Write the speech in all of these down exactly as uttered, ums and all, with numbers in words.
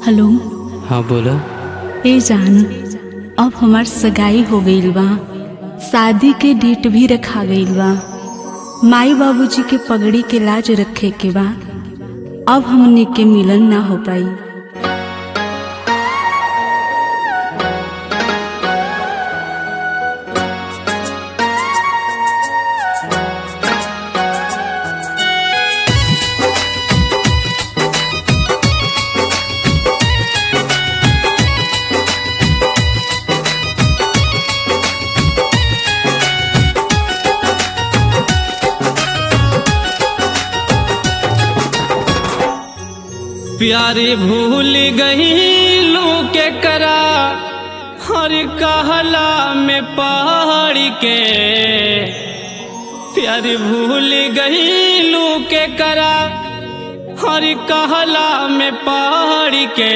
Hello. हाँ बोला। ए जान, अब हमार सगाई हो गईल बा, शादी के डेट भी रखा गईल बा। माई बाबूजी के पगड़ी के लाज रखे के बा, अब हमने के मिलन ना हो पाई। प्यारे भूल गई लू के करा हर कहला में पहाड़ के। प्यारे भूल गई लू के करा हर कहला में पहाड़ के।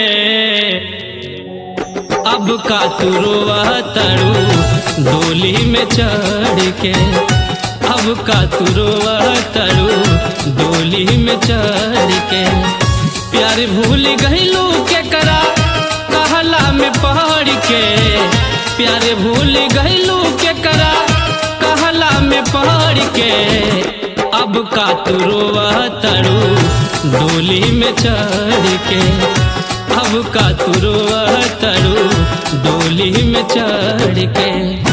अब का तू रोवा तड़ू डोली में चढ़ के। अब का तू रोवा तड़ू डोली में चढ़ के। प्यार भूल गईलू के करा कहला में पहाड़ के। प्यार भूल गईलू के करा कहला में पहाड़ के। अब का तू रोवा तड़ू डोली में चढ़ के। अब का तू रोवा तड़ू डोली में चढ़ के।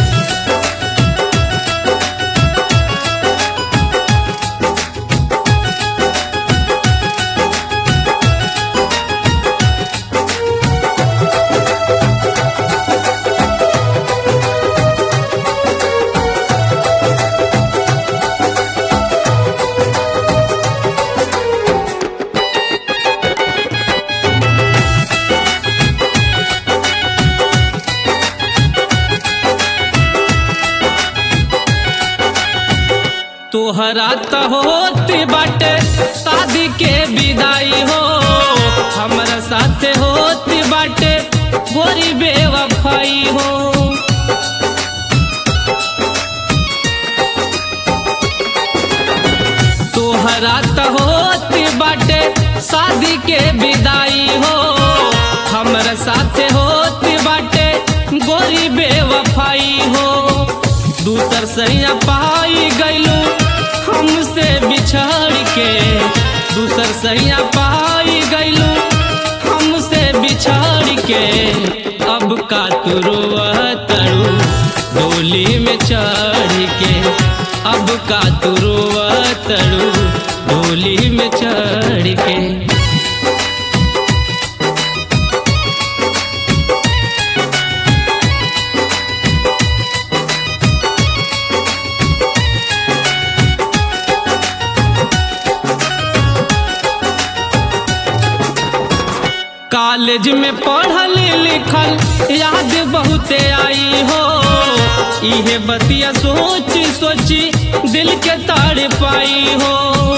तोहरा तो होती बाटे शादी के विदाई हो। हमारा साथे होती बाटे गोरी बेवफाई हो। तोहरा तो होती बाटे शादी के विदाई हो। हमारा साथे होती बाटे गोरी बेवफाई हो। दूसर सैया पाई गईलू हमसे बिछड़ के। दूसर सैया पाई गईलू हमसे बिछड़ के। अब का तू रोवा तड़ू डोली में चढ़ के। अब का तू रोवा तड़ू डोली में चढ़ के। कॉलेज में पढ़ल लिखल याद बहुते आई हो। इहे बतिया सोची सोची दिल के ताड़ पाई हो।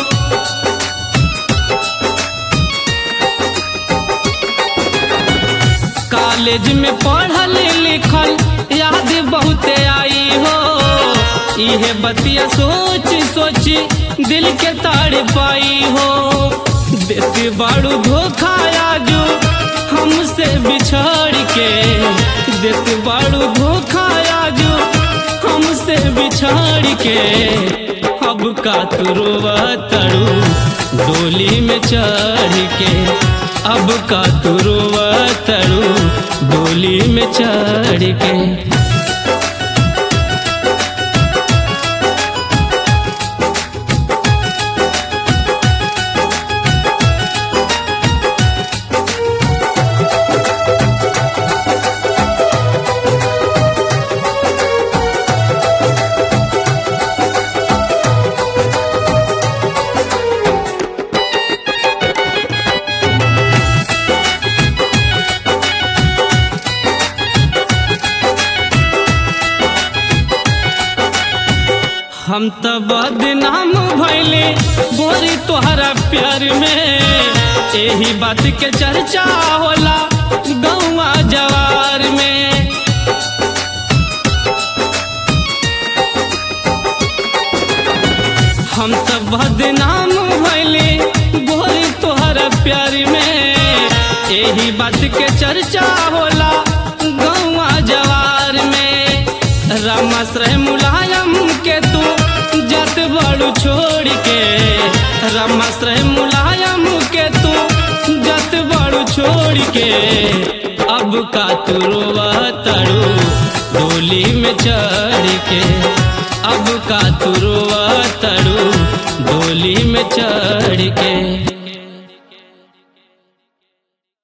कॉलेज में पढ़ल लिखल याद बहुते आई हो। इहे बतिया सोची सोची दिल के ताड़ पाई हो। देती बाड़ू धोखा आजू हमसे बिछड़ के। देती बाड़ू धोखा आजू हमसे बिछड़ के। अब का तू रोवा तड़ू डोली में चढ़ के। अब का तू रोवा तड़ू डोली में चढ़ के। हम तो बदनाम भइले गोरी तोहरा प्यार में। यही बात के चर्चा होला गौवा जवार में। हम तो बदनाम भइले गोरी तोहरा प्यार में। यही बात के चर्चा होला गौवा जवार में। रामाश्रय मुलायम के तू जत बड़ू छोड़ के, रामाश्रय मुलायम के तू जत बड़ू छोड़ के। अब का तू रोवा तड़ू डोली में चढ़ के, अब का तू रोवा तड़ू डोली में चढ़ के।